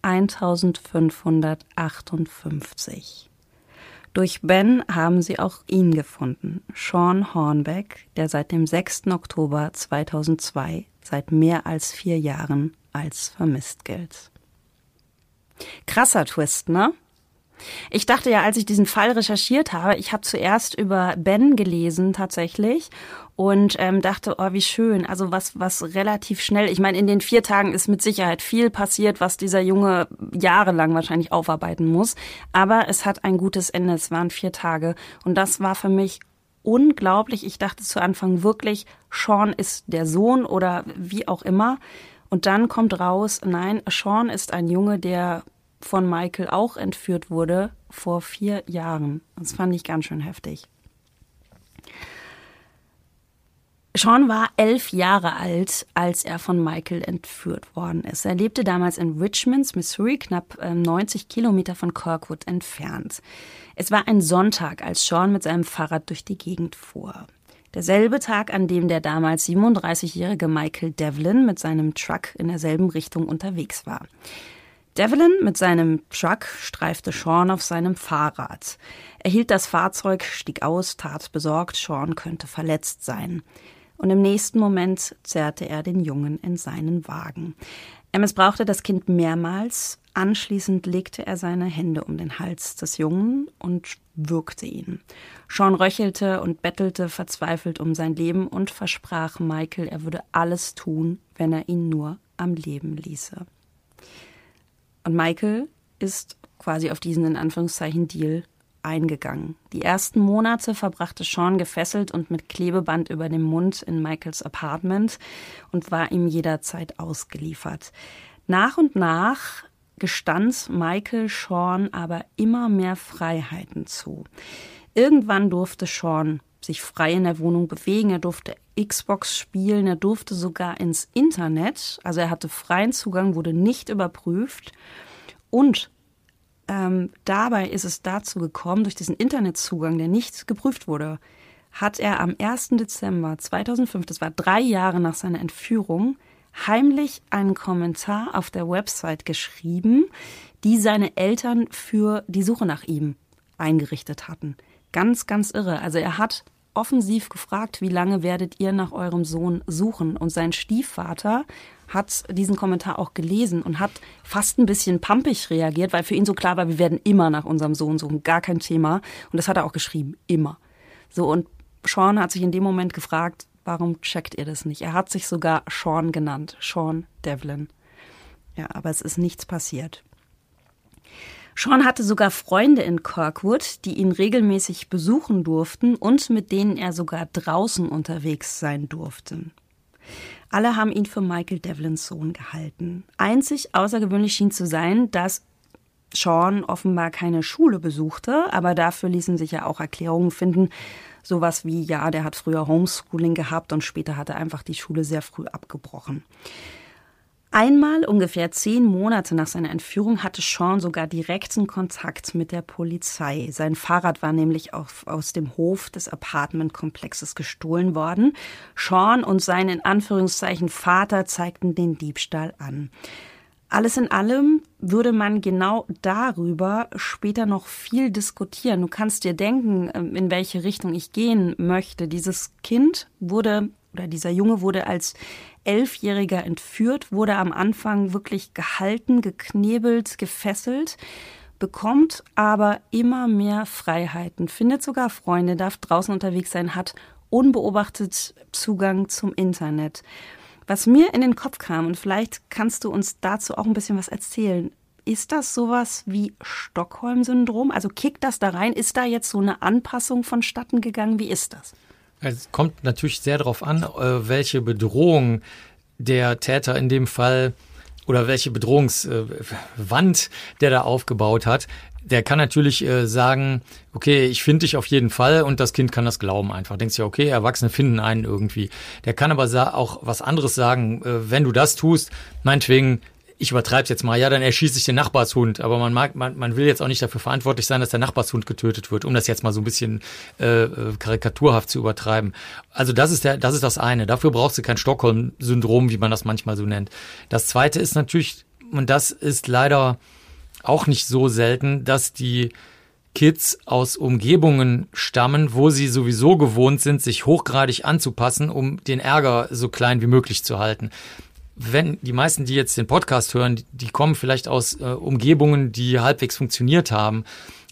1558. Durch Ben haben sie auch ihn gefunden, Sean Hornbeck, der seit dem 6. Oktober 2002 seit mehr als 4 Jahren als vermisst gilt. Krasser Twist, ne? Ich dachte ja, als ich diesen Fall recherchiert habe, ich habe zuerst über Ben gelesen tatsächlich und dachte, oh, wie schön, also was relativ schnell, ich meine, in den 4 Tagen ist mit Sicherheit viel passiert, was dieser Junge jahrelang wahrscheinlich aufarbeiten muss, aber es hat ein gutes Ende, es waren 4 Tage und das war für mich unglaublich. Ich dachte zu Anfang wirklich, Sean ist der Sohn oder wie auch immer. Und dann kommt raus, nein, Sean ist ein Junge, der von Michael auch entführt wurde vor 4 Jahren. Das fand ich ganz schön heftig. Sean war 11 Jahre alt, als er von Michael entführt worden ist. Er lebte damals in Richmond, Missouri, knapp 90 Kilometer von Kirkwood entfernt. Es war ein Sonntag, als Sean mit seinem Fahrrad durch die Gegend fuhr. Derselbe Tag, an dem der damals 37-jährige Michael Devlin mit seinem Truck in derselben Richtung unterwegs war. Devlin mit seinem Truck streifte Sean auf seinem Fahrrad. Er hielt das Fahrzeug, stieg aus, tat besorgt, Sean könnte verletzt sein. Und im nächsten Moment zerrte er den Jungen in seinen Wagen. Er missbrauchte das Kind mehrmals. Anschließend legte er seine Hände um den Hals des Jungen und würgte ihn. Sean röchelte und bettelte verzweifelt um sein Leben und versprach Michael, er würde alles tun, wenn er ihn nur am Leben ließe. Und Michael ist quasi auf diesen, in Anführungszeichen, Deal eingegangen. Die ersten Monate verbrachte Sean gefesselt und mit Klebeband über dem Mund in Michaels Apartment und war ihm jederzeit ausgeliefert. Nach und nach gestand Michael Sean aber immer mehr Freiheiten zu. Irgendwann durfte Sean sich frei in der Wohnung bewegen, er durfte Xbox spielen, er durfte sogar ins Internet, also er hatte freien Zugang, wurde nicht überprüft und dabei ist es dazu gekommen, durch diesen Internetzugang, der nicht geprüft wurde, hat er am 1. Dezember 2005, das war 3 Jahre nach seiner Entführung, heimlich einen Kommentar auf der Website geschrieben, die seine Eltern für die Suche nach ihm eingerichtet hatten. Ganz, ganz irre. Also er hat offensiv gefragt, wie lange werdet ihr nach eurem Sohn suchen? Und sein Stiefvater hat diesen Kommentar auch gelesen und hat fast ein bisschen pampig reagiert, weil für ihn so klar war, wir werden immer nach unserem Sohn suchen, gar kein Thema. Und das hat er auch geschrieben, immer. So, und Sean hat sich in dem Moment gefragt, warum checkt ihr das nicht? Er hat sich sogar Sean genannt, Sean Devlin. Ja, aber es ist nichts passiert. Sean hatte sogar Freunde in Kirkwood, die ihn regelmäßig besuchen durften und mit denen er sogar draußen unterwegs sein durfte. Alle haben ihn für Michael Devlins Sohn gehalten. Einzig außergewöhnlich schien zu sein, dass Sean offenbar keine Schule besuchte, aber dafür ließen sich ja auch Erklärungen finden. Sowas wie, ja, der hat früher Homeschooling gehabt und später hat er einfach die Schule sehr früh abgebrochen. Einmal, ungefähr 10 Monate nach seiner Entführung, hatte Sean sogar direkten Kontakt mit der Polizei. Sein Fahrrad war nämlich auch aus dem Hof des Apartmentkomplexes gestohlen worden. Sean und sein in Anführungszeichen Vater zeigten den Diebstahl an. Alles in allem würde man genau darüber später noch viel diskutieren. Du kannst dir denken, in welche Richtung ich gehen möchte. Dieses Kind wurde, oder dieser Junge wurde als 11-Jähriger entführt, wurde am Anfang wirklich gehalten, geknebelt, gefesselt, bekommt aber immer mehr Freiheiten, findet sogar Freunde, darf draußen unterwegs sein, hat unbeobachtet Zugang zum Internet. Was mir in den Kopf kam, und vielleicht kannst du uns dazu auch ein bisschen was erzählen, ist das sowas wie Stockholm-Syndrom? Also kickt das da rein? Ist da jetzt so eine Anpassung vonstatten gegangen? Wie ist das? Es kommt natürlich sehr darauf an, welche Bedrohung der Täter in dem Fall oder welche Bedrohungswand der da aufgebaut hat. Der kann natürlich sagen, okay, ich finde dich auf jeden Fall, und das Kind kann das glauben einfach. Denkst ja, okay, Erwachsene finden einen irgendwie. Der kann aber auch was anderes sagen, wenn du das tust, meinetwegen, ich übertreibe es jetzt mal, ja, dann erschieße ich den Nachbarshund. Aber man will jetzt auch nicht dafür verantwortlich sein, dass der Nachbarshund getötet wird, um das jetzt mal so ein bisschen karikaturhaft zu übertreiben. Also das ist das eine. Dafür brauchst du kein Stockholm-Syndrom, wie man das manchmal so nennt. Das zweite ist natürlich, und das ist leider auch nicht so selten, dass die Kids aus Umgebungen stammen, wo sie sowieso gewohnt sind, sich hochgradig anzupassen, um den Ärger so klein wie möglich zu halten. Wenn die meisten, die jetzt den Podcast hören, die kommen vielleicht aus Umgebungen, die halbwegs funktioniert haben.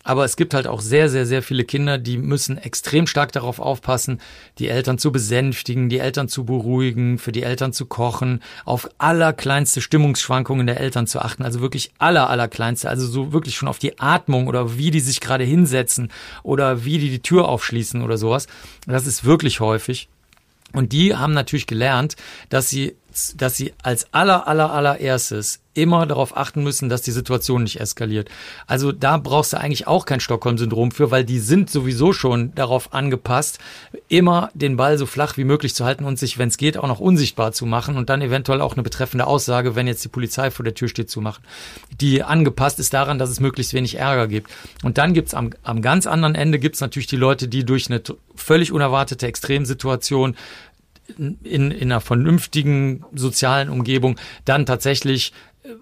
Aber es gibt halt auch sehr, sehr, sehr viele Kinder, die müssen extrem stark darauf aufpassen, die Eltern zu besänftigen, die Eltern zu beruhigen, für die Eltern zu kochen, auf allerkleinste Stimmungsschwankungen der Eltern zu achten, also wirklich allerkleinste, also so wirklich schon auf die Atmung oder wie die sich gerade hinsetzen oder wie die Tür aufschließen oder sowas. Das ist wirklich häufig. Und die haben natürlich gelernt, dass sie als allererstes immer darauf achten müssen, dass die Situation nicht eskaliert. Also da brauchst du eigentlich auch kein Stockholm-Syndrom für, weil die sind sowieso schon darauf angepasst, immer den Ball so flach wie möglich zu halten und sich, wenn es geht, auch noch unsichtbar zu machen und dann eventuell auch eine betreffende Aussage, wenn jetzt die Polizei vor der Tür steht, zu machen, die angepasst ist daran, dass es möglichst wenig Ärger gibt. Und dann gibt's am ganz anderen Ende gibt's natürlich die Leute, die durch eine völlig unerwartete Extremsituation in einer vernünftigen sozialen Umgebung dann tatsächlich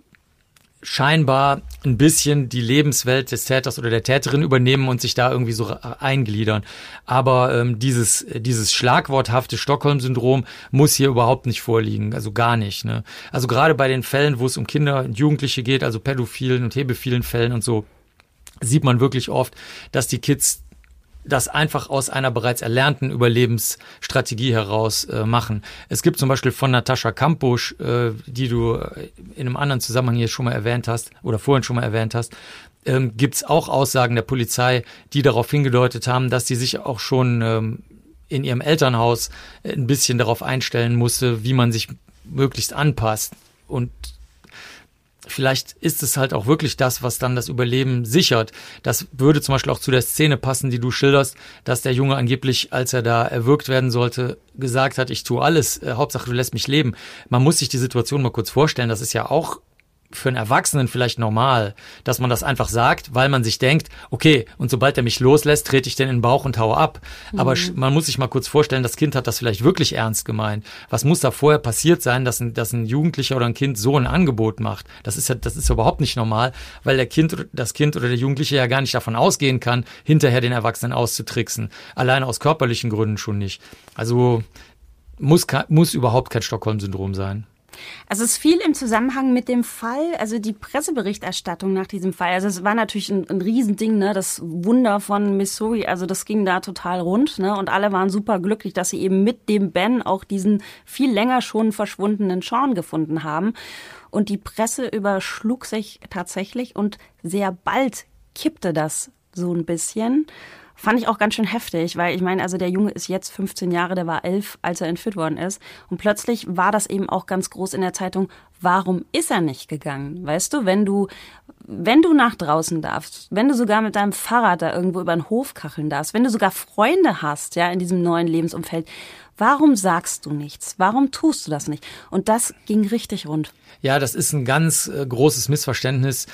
scheinbar ein bisschen die Lebenswelt des Täters oder der Täterin übernehmen und sich da irgendwie so eingliedern. Aber dieses schlagworthafte Stockholm-Syndrom muss hier überhaupt nicht vorliegen, also gar nicht. Ne? Also gerade bei den Fällen, wo es um Kinder und Jugendliche geht, also pädophilen und hebephilen Fällen und so, sieht man wirklich oft, dass die Kids das einfach aus einer bereits erlernten Überlebensstrategie heraus machen. Es gibt zum Beispiel von Natascha Kampusch, die du in einem anderen Zusammenhang hier schon mal erwähnt hast oder vorhin schon mal erwähnt hast, gibt's auch Aussagen der Polizei, die darauf hingedeutet haben, dass sie sich auch schon in ihrem Elternhaus ein bisschen darauf einstellen musste, wie man sich möglichst anpasst. Und vielleicht ist es halt auch wirklich das, was dann das Überleben sichert. Das würde zum Beispiel auch zu der Szene passen, die du schilderst, dass der Junge angeblich, als er da erwürgt werden sollte, gesagt hat, ich tue alles, Hauptsache du lässt mich leben. Man muss sich die Situation mal kurz vorstellen, das ist ja auch für einen Erwachsenen vielleicht normal, dass man das einfach sagt, weil man sich denkt, okay, und sobald er mich loslässt, trete ich den in den Bauch und haue ab. Aber man muss sich mal kurz vorstellen, das Kind hat das vielleicht wirklich ernst gemeint. Was muss da vorher passiert sein, dass ein Jugendlicher oder ein Kind so ein Angebot macht? Das ist überhaupt nicht normal, weil das Kind oder der Jugendliche ja gar nicht davon ausgehen kann, hinterher den Erwachsenen auszutricksen. Alleine aus körperlichen Gründen schon nicht. Also muss überhaupt kein Stockholm-Syndrom sein. Also es ist viel im Zusammenhang mit dem Fall, also die Presseberichterstattung nach diesem Fall. Also es war natürlich ein Riesending, ne, das Wunder von Missouri, also das ging da total rund, ne, und alle waren super glücklich, dass sie eben mit dem Ben auch diesen viel länger schon verschwundenen Sean gefunden haben. Und die Presse überschlug sich tatsächlich und sehr bald kippte das so ein bisschen. Fand ich auch ganz schön heftig, weil ich meine, also der Junge ist jetzt 15 Jahre, der war 11, als er entführt worden ist. Und plötzlich war das eben auch ganz groß in der Zeitung, warum ist er nicht gegangen? Weißt du, wenn du nach draußen darfst, wenn du sogar mit deinem Fahrrad da irgendwo über den Hof kacheln darfst, wenn du sogar Freunde hast, ja, in diesem neuen Lebensumfeld, warum sagst du nichts? Warum tust du das nicht? Und das ging richtig rund. Ja, das ist ein ganz großes Missverständnis.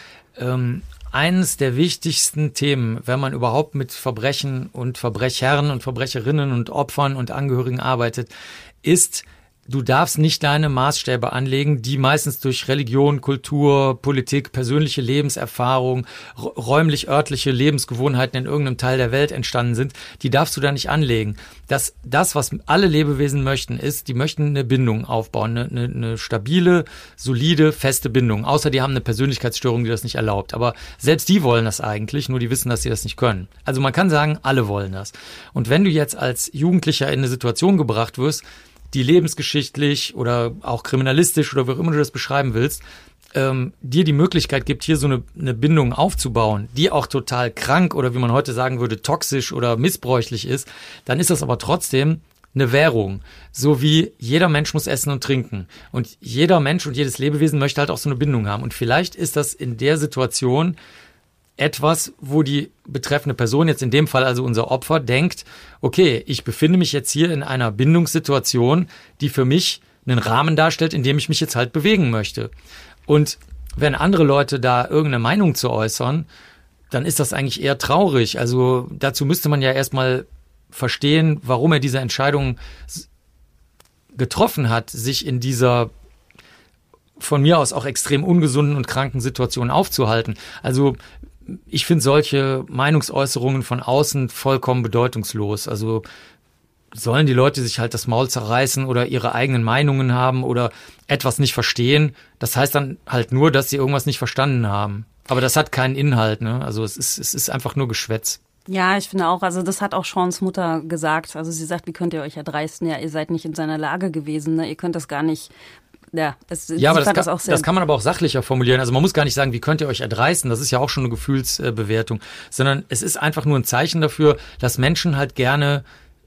Eines der wichtigsten Themen, wenn man überhaupt mit Verbrechen und Verbrechern und Verbrecherinnen und Opfern und Angehörigen arbeitet, ist, du darfst nicht deine Maßstäbe anlegen, die meistens durch Religion, Kultur, Politik, persönliche Lebenserfahrung, räumlich-örtliche Lebensgewohnheiten in irgendeinem Teil der Welt entstanden sind. Die darfst du da nicht anlegen. Das, was alle Lebewesen möchten, ist, die möchten eine Bindung aufbauen, eine stabile, solide, feste Bindung. Außer die haben eine Persönlichkeitsstörung, die das nicht erlaubt. Aber selbst die wollen das eigentlich, nur die wissen, dass sie das nicht können. Also man kann sagen, alle wollen das. Und wenn du jetzt als Jugendlicher in eine Situation gebracht wirst, die lebensgeschichtlich oder auch kriminalistisch oder wie auch immer du das beschreiben willst, dir die Möglichkeit gibt, hier so eine Bindung aufzubauen, die auch total krank oder wie man heute sagen würde, toxisch oder missbräuchlich ist, dann ist das aber trotzdem eine Währung. So wie jeder Mensch muss essen und trinken. Und jeder Mensch und jedes Lebewesen möchte halt auch so eine Bindung haben. Und vielleicht ist das in der Situation etwas, wo die betreffende Person, jetzt in dem Fall also unser Opfer, denkt, okay, ich befinde mich jetzt hier in einer Bindungssituation, die für mich einen Rahmen darstellt, in dem ich mich jetzt halt bewegen möchte. Und wenn andere Leute da irgendeine Meinung zu äußern, dann ist das eigentlich eher traurig. Also dazu müsste man ja erstmal verstehen, warum er diese Entscheidung getroffen hat, sich in dieser von mir aus auch extrem ungesunden und kranken Situation aufzuhalten. Also ich finde solche Meinungsäußerungen von außen vollkommen bedeutungslos. Also sollen die Leute sich halt das Maul zerreißen oder ihre eigenen Meinungen haben oder etwas nicht verstehen. Das heißt dann halt nur, dass sie irgendwas nicht verstanden haben. Aber das hat keinen Inhalt, ne? Also es ist einfach nur Geschwätz. Ja, ich finde auch, also das hat auch Seans Mutter gesagt. Also sie sagt, wie könnt ihr euch erdreisten? Ja, ihr seid nicht in seiner Lage gewesen, ne? Ihr könnt das gar nicht. Ja, aber das kann man aber auch sachlicher formulieren. Also man muss gar nicht sagen, wie könnt ihr euch erdreisten? Das ist ja auch schon eine Gefühlsbewertung. Sondern es ist einfach nur ein Zeichen dafür, dass Menschen halt gerne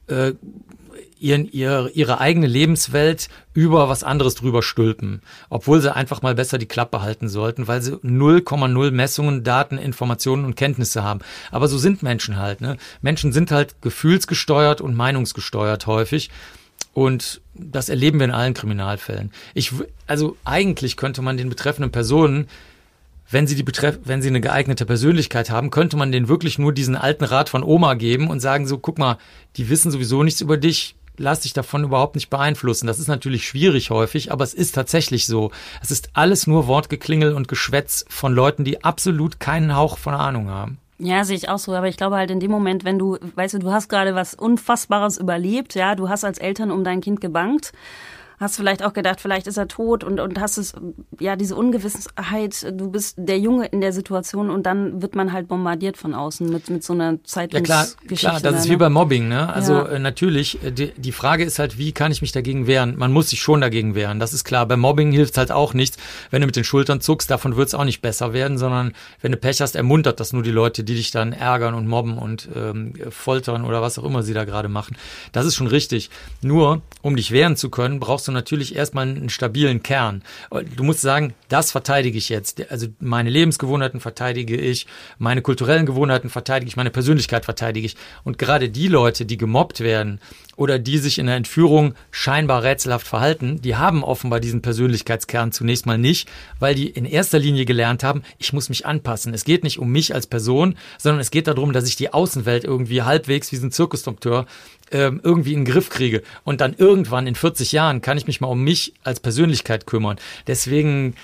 ihre eigene Lebenswelt über was anderes drüber stülpen. Obwohl sie einfach mal besser die Klappe halten sollten, weil sie 0,0 Messungen, Daten, Informationen und Kenntnisse haben. Aber so sind Menschen halt, ne? Menschen sind halt gefühlsgesteuert und meinungsgesteuert häufig. Und das erleben wir in allen Kriminalfällen. Also eigentlich könnte man den betreffenden Personen, wenn sie eine geeignete Persönlichkeit haben, könnte man denen wirklich nur diesen alten Rat von Oma geben und sagen so, guck mal, die wissen sowieso nichts über dich, lass dich davon überhaupt nicht beeinflussen. Das ist natürlich schwierig häufig, aber es ist tatsächlich so. Es ist alles nur Wortgeklingel und Geschwätz von Leuten, die absolut keinen Hauch von Ahnung haben. Ja, sehe ich auch so, aber ich glaube halt in dem Moment, wenn du, weißt du hast gerade was Unfassbares überlebt, ja, du hast als Eltern um dein Kind gebangt, hast vielleicht auch gedacht, vielleicht ist er tot und hast es, ja, diese Ungewissheit, du bist der Junge in der Situation und dann wird man halt bombardiert von außen mit so einer Zeitungsgeschichte. Ja klar, das ist wie bei Mobbing, ne? Also natürlich, die Frage ist halt, wie kann ich mich dagegen wehren? Man muss sich schon dagegen wehren, das ist klar. Bei Mobbing hilft halt auch nichts, wenn du mit den Schultern zuckst, davon wird es auch nicht besser werden, sondern wenn du Pech hast, ermuntert das nur die Leute, die dich dann ärgern und mobben und foltern oder was auch immer sie da gerade machen. Das ist schon richtig. Nur, um dich wehren zu können, brauchst du natürlich erstmal einen stabilen Kern. Du musst sagen, das verteidige ich jetzt. Also meine Lebensgewohnheiten verteidige ich, meine kulturellen Gewohnheiten verteidige ich, meine Persönlichkeit verteidige ich. Und gerade die Leute, die gemobbt werden oder die sich in der Entführung scheinbar rätselhaft verhalten, die haben offenbar diesen Persönlichkeitskern zunächst mal nicht, weil die in erster Linie gelernt haben, ich muss mich anpassen. Es geht nicht um mich als Person, sondern es geht darum, dass ich die Außenwelt irgendwie halbwegs wie so ein Zirkusdompteur irgendwie in den Griff kriege. Und dann irgendwann in 40 Jahren kann ich mich mal um mich als Persönlichkeit kümmern. Deswegen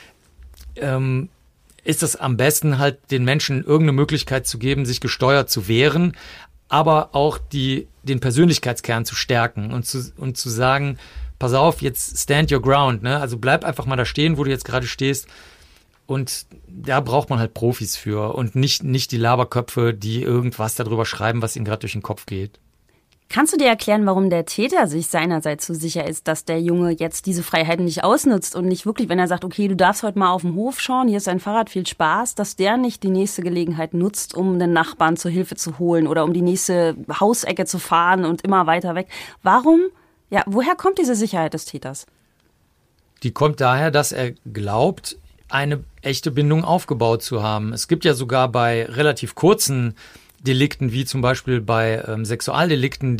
ist es am besten halt den Menschen irgendeine Möglichkeit zu geben, sich gesteuert zu wehren, aber auch den Persönlichkeitskern zu stärken und zu sagen, pass auf, jetzt stand your ground, ne? Also bleib einfach mal da stehen, wo du jetzt gerade stehst. Und da braucht man halt Profis für und nicht die Laberköpfe, die irgendwas darüber schreiben, was ihnen gerade durch den Kopf geht. Kannst du dir erklären, warum der Täter sich seinerseits so sicher ist, dass der Junge jetzt diese Freiheiten nicht ausnutzt und nicht wirklich, wenn er sagt, okay, du darfst heute mal auf den Hof schauen, hier ist dein Fahrrad, viel Spaß, dass der nicht die nächste Gelegenheit nutzt, um einen Nachbarn zur Hilfe zu holen oder um die nächste Hausecke zu fahren und immer weiter weg? Woher kommt diese Sicherheit des Täters? Die kommt daher, dass er glaubt, eine echte Bindung aufgebaut zu haben. Es gibt ja sogar bei relativ kurzen Delikten, wie zum Beispiel bei Sexualdelikten,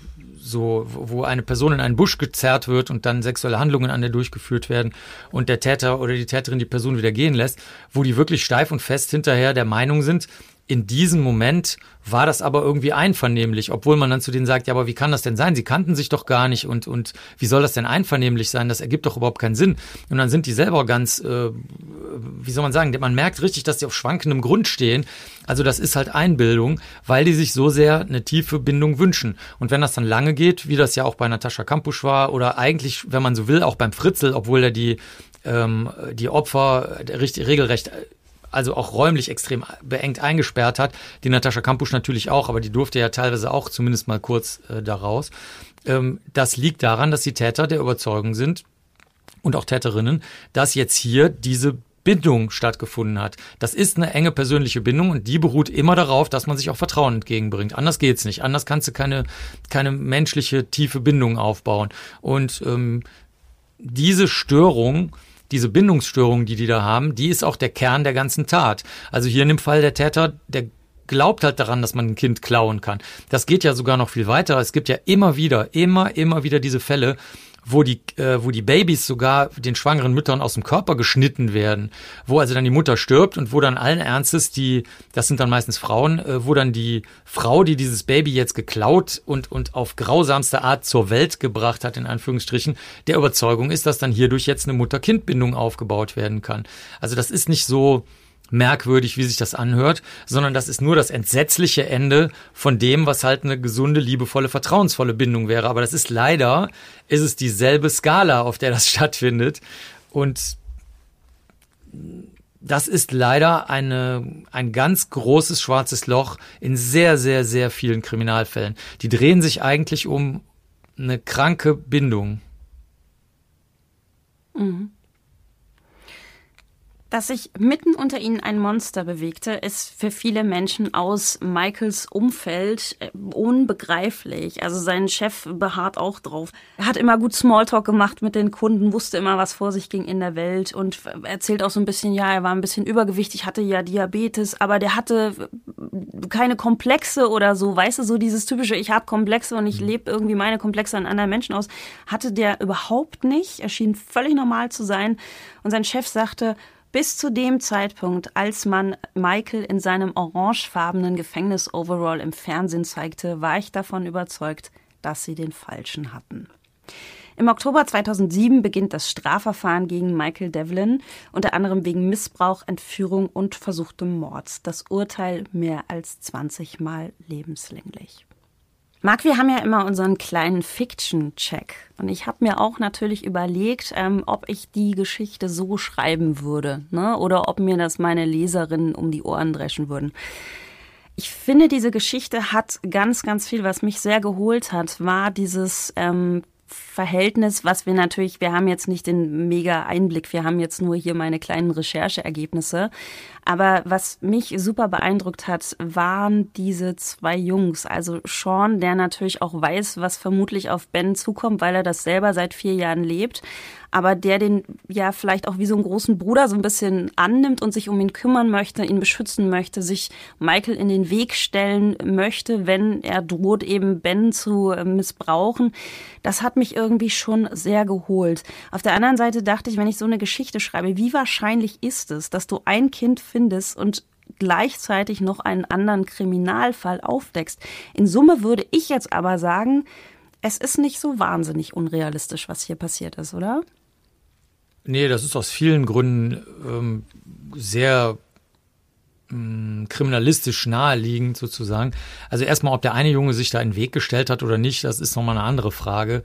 wo eine Person in einen Busch gezerrt wird und dann sexuelle Handlungen an der durchgeführt werden und der Täter oder die Täterin die Person wieder gehen lässt, wo die wirklich steif und fest hinterher der Meinung sind, in diesem Moment war das aber irgendwie einvernehmlich, obwohl man dann zu denen sagt, ja, aber wie kann das denn sein? Sie kannten sich doch gar nicht und wie soll das denn einvernehmlich sein? Das ergibt doch überhaupt keinen Sinn. Und dann sind die selber ganz, wie soll man sagen, man merkt richtig, dass die auf schwankendem Grund stehen. Also das ist halt Einbildung, weil die sich so sehr eine tiefe Bindung wünschen. Und wenn das dann lange geht, wie das ja auch bei Natascha Kampusch war oder eigentlich, wenn man so will, auch beim Fritzl, obwohl er die Opfer regelrecht also auch räumlich extrem beengt eingesperrt hat. Die Natascha Kampusch natürlich auch, aber die durfte ja teilweise auch zumindest mal kurz daraus. Das liegt daran, dass die Täter der Überzeugung sind und auch Täterinnen, dass jetzt hier diese Bindung stattgefunden hat. Das ist eine enge persönliche Bindung und die beruht immer darauf, dass man sich auch Vertrauen entgegenbringt. Anders geht's nicht. Anders kannst du keine menschliche tiefe Bindung aufbauen. Und diese Bindungsstörung, die da haben, die ist auch der Kern der ganzen Tat. Also hier in dem Fall der Täter, der glaubt halt daran, dass man ein Kind klauen kann. Das geht ja sogar noch viel weiter. Es gibt ja immer wieder diese Fälle, wo die Babys sogar den schwangeren Müttern aus dem Körper geschnitten werden, wo also dann die Mutter stirbt und wo dann allen Ernstes das sind dann meistens Frauen, wo dann die Frau, die dieses Baby jetzt geklaut und auf grausamste Art zur Welt gebracht hat, in Anführungsstrichen, der Überzeugung ist, dass dann hierdurch jetzt eine Mutter-Kind-Bindung aufgebaut werden kann. Also das ist nicht so merkwürdig, wie sich das anhört, sondern das ist nur das entsetzliche Ende von dem, was halt eine gesunde, liebevolle, vertrauensvolle Bindung wäre. Aber das ist leider, ist es dieselbe Skala, auf der das stattfindet. Und das ist leider ein ganz großes schwarzes Loch in sehr, sehr, sehr vielen Kriminalfällen. Die drehen sich eigentlich um eine kranke Bindung. Mhm. Dass sich mitten unter ihnen ein Monster bewegte, ist für viele Menschen aus Michaels Umfeld unbegreiflich. Also sein Chef beharrt auch drauf. Er hat immer gut Smalltalk gemacht mit den Kunden, wusste immer, was vor sich ging in der Welt und erzählt auch so ein bisschen, ja, er war ein bisschen übergewichtig, hatte ja Diabetes, aber der hatte keine Komplexe oder so, weißt du, so dieses typische, ich habe Komplexe und ich lebe irgendwie meine Komplexe an anderen Menschen aus, hatte der überhaupt nicht. Er schien völlig normal zu sein und sein Chef sagte, bis zu dem Zeitpunkt, als man Michael in seinem orangefarbenen Gefängnis-Overall im Fernsehen zeigte, war ich davon überzeugt, dass sie den Falschen hatten. Im Oktober 2007 beginnt das Strafverfahren gegen Michael Devlin, unter anderem wegen Missbrauch, Entführung und versuchtem Mord. Das Urteil mehr als 20 Mal lebenslänglich. Marc, wir haben ja immer unseren kleinen Fiction-Check. Und ich habe mir auch natürlich überlegt, ob ich die Geschichte so schreiben würde, ne? Oder ob mir das meine Leserinnen um die Ohren dreschen würden. Ich finde, diese Geschichte hat ganz, ganz viel, was mich sehr geholt hat, war dieses Verhältnis, was wir haben jetzt nicht den mega Einblick, wir haben jetzt nur hier meine kleinen Rechercheergebnisse. Aber was mich super beeindruckt hat, waren diese zwei Jungs. Also Sean, der natürlich auch weiß, was vermutlich auf Ben zukommt, weil er das selber seit 4 Jahren lebt. Aber der den ja vielleicht auch wie so einen großen Bruder so ein bisschen annimmt und sich um ihn kümmern möchte, ihn beschützen möchte, sich Michael in den Weg stellen möchte, wenn er droht, eben Ben zu missbrauchen. Das hat mich irgendwie schon sehr geholt. Auf der anderen Seite dachte ich, wenn ich so eine Geschichte schreibe, wie wahrscheinlich ist es, dass du ein Kind findest und gleichzeitig noch einen anderen Kriminalfall aufdeckst? In Summe würde ich jetzt aber sagen, es ist nicht so wahnsinnig unrealistisch, was hier passiert ist, oder? Nee, das ist aus vielen Gründen sehr kriminalistisch naheliegend sozusagen. Also erstmal, ob der eine Junge sich da in den Weg gestellt hat oder nicht, das ist nochmal eine andere Frage.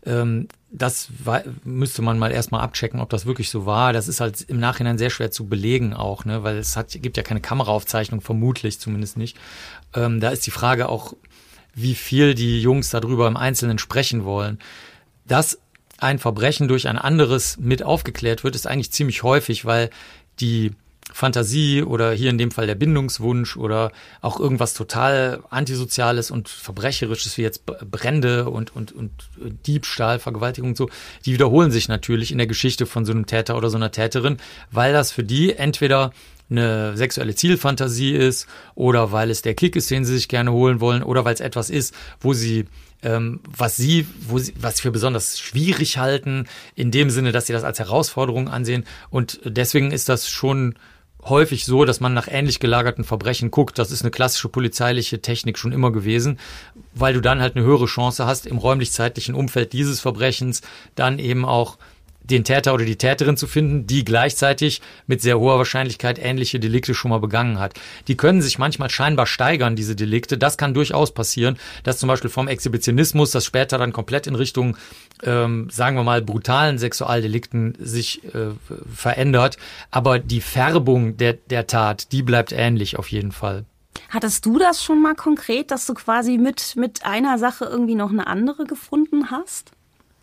Müsste man mal erstmal abchecken, ob das wirklich so war. Das ist halt im Nachhinein sehr schwer zu belegen auch, ne, weil gibt ja keine Kameraaufzeichnung, vermutlich zumindest nicht. Da ist die Frage auch, wie viel die Jungs darüber im Einzelnen sprechen wollen. Dass ein Verbrechen durch ein anderes mit aufgeklärt wird, ist eigentlich ziemlich häufig, weil die Fantasie oder hier in dem Fall der Bindungswunsch oder auch irgendwas total Antisoziales und Verbrecherisches wie jetzt Brände und Diebstahl, Vergewaltigung und so, die wiederholen sich natürlich in der Geschichte von so einem Täter oder so einer Täterin, weil das für die entweder eine sexuelle Zielfantasie ist oder weil es der Kick ist, den sie sich gerne holen wollen oder weil es etwas ist, wo sie was sie für besonders schwierig halten, in dem Sinne, dass sie das als Herausforderung ansehen. Und deswegen ist das schon häufig so, dass man nach ähnlich gelagerten Verbrechen guckt. Das ist eine klassische polizeiliche Technik schon immer gewesen, weil du dann halt eine höhere Chance hast, im räumlich-zeitlichen Umfeld dieses Verbrechens dann eben auch den Täter oder die Täterin zu finden, die gleichzeitig mit sehr hoher Wahrscheinlichkeit ähnliche Delikte schon mal begangen hat. Die können sich manchmal scheinbar steigern, diese Delikte. Das kann durchaus passieren, dass zum Beispiel vom Exhibitionismus das später dann komplett in Richtung, sagen wir mal, brutalen Sexualdelikten sich verändert. Aber die Färbung der Tat, die bleibt ähnlich auf jeden Fall. Hattest du das schon mal konkret, dass du quasi mit einer Sache irgendwie noch eine andere gefunden hast?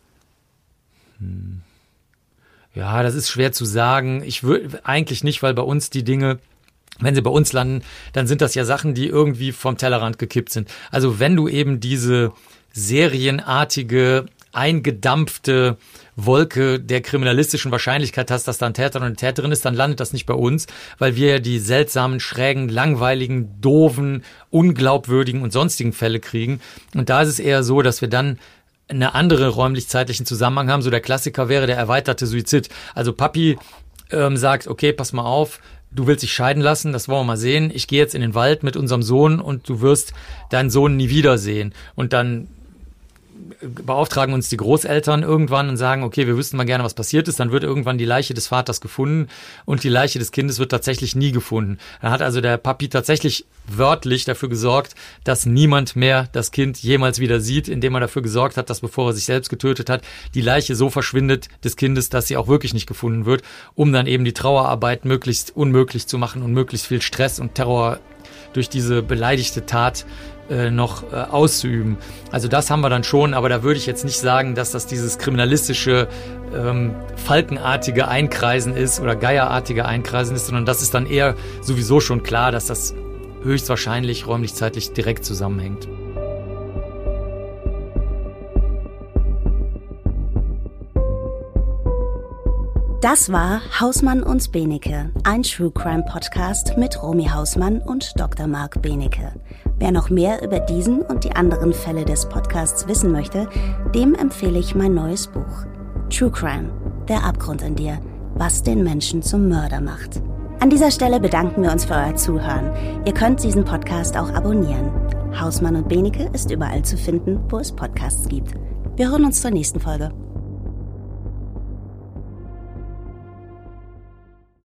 Ja, das ist schwer zu sagen. Ich würde eigentlich nicht, weil bei uns die Dinge, wenn sie bei uns landen, dann sind das ja Sachen, die irgendwie vom Tellerrand gekippt sind. Also wenn du eben diese serienartige, eingedampfte Wolke der kriminalistischen Wahrscheinlichkeit hast, dass da ein Täter oder eine Täterin ist, dann landet das nicht bei uns, weil wir ja die seltsamen, schrägen, langweiligen, doofen, unglaubwürdigen und sonstigen Fälle kriegen. Und da ist es eher so, dass wir dann eine andere räumlich-zeitlichen Zusammenhang haben. So der Klassiker wäre der erweiterte Suizid. Also Papi sagt, okay, pass mal auf, du willst dich scheiden lassen, das wollen wir mal sehen. Ich gehe jetzt in den Wald mit unserem Sohn und du wirst deinen Sohn nie wiedersehen. Und dann beauftragen uns die Großeltern irgendwann und sagen, okay, wir wüssten mal gerne, was passiert ist. Dann wird irgendwann die Leiche des Vaters gefunden und die Leiche des Kindes wird tatsächlich nie gefunden. Dann hat also der Papi tatsächlich wörtlich dafür gesorgt, dass niemand mehr das Kind jemals wieder sieht, indem er dafür gesorgt hat, dass, bevor er sich selbst getötet hat, die Leiche so verschwindet des Kindes, dass sie auch wirklich nicht gefunden wird, um dann eben die Trauerarbeit möglichst unmöglich zu machen und möglichst viel Stress und Terror durch diese beleidigte Tat noch auszuüben. Also das haben wir dann schon, aber da würde ich jetzt nicht sagen, dass das dieses kriminalistische, falkenartige Einkreisen ist oder geierartige Einkreisen ist, sondern das ist dann eher sowieso schon klar, dass das höchstwahrscheinlich räumlich-zeitlich direkt zusammenhängt. Das war Hausmann und Benecke, ein True Crime Podcast mit Romy Hausmann und Dr. Marc Benecke. Wer noch mehr über diesen und die anderen Fälle des Podcasts wissen möchte, dem empfehle ich mein neues Buch. True Crime, der Abgrund in dir, was den Menschen zum Mörder macht. An dieser Stelle bedanken wir uns für euer Zuhören. Ihr könnt diesen Podcast auch abonnieren. Hausmann und Benecke ist überall zu finden, wo es Podcasts gibt. Wir hören uns zur nächsten Folge.